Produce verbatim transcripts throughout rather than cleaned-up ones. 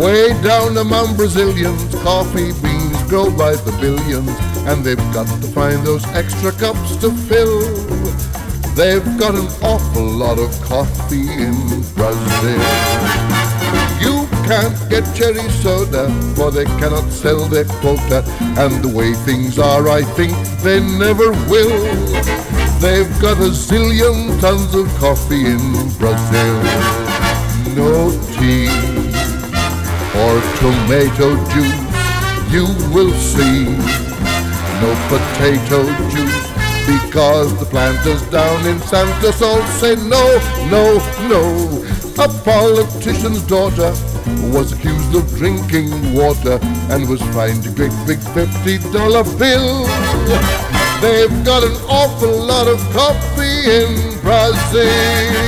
Way down among Brazilians, coffee beans grow by the billions, and they've got to find those extra cups to fill. They've got an awful lot of coffee in Brazil. You can't get cherry soda, for they cannot sell their quota, and the way things are, I think they never will. They've got a zillion tons of coffee in Brazil. No tea or tomato juice, you will see. No potato juice, because the plant is down in Santos. All say no, no, no. A politician's daughter was accused of drinking water and was fined a great big fifty dollar bill. They've got an awful lot of coffee in Brazil.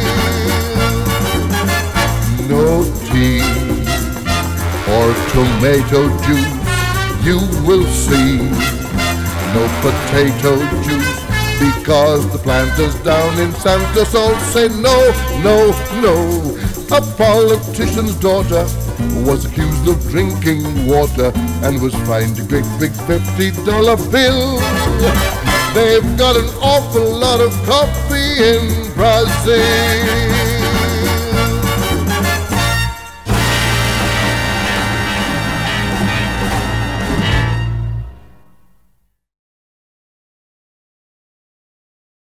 No tea or tomato juice, you will see. No potato juice, because the plant is down in Santos. All say no, no, no. A politician's daughter was accused of drinking water and was fined a great big fifty dollar bill. They've got an awful lot of coffee in Brazil.